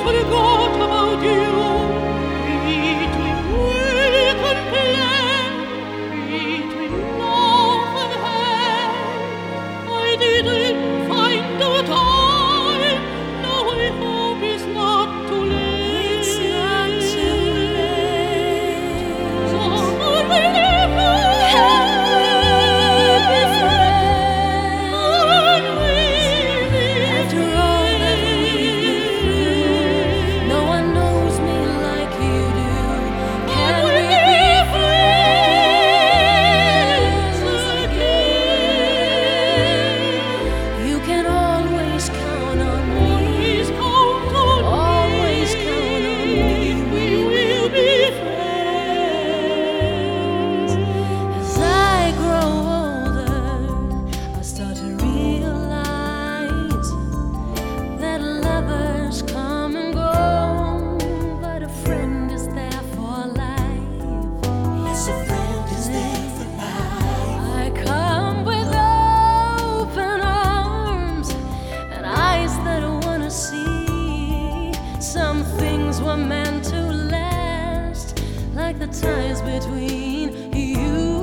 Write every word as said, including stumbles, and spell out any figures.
forgot about you. Between work and play, between love and hate, I didn't find the time. Now I hope it's not too late. It's not too late. Someone will never be friends. After all that we've been through, no one knows me like you do. Can we be friends again? You can always count on me. Always count on me. Always count on me. We will be friends. As I grow older, I start to realize that lovers come and go, but a friend is there for life. Yes, a friend is there for life. I come with open arms and eyes that wanna see. Some things were meant to last, like the ties between you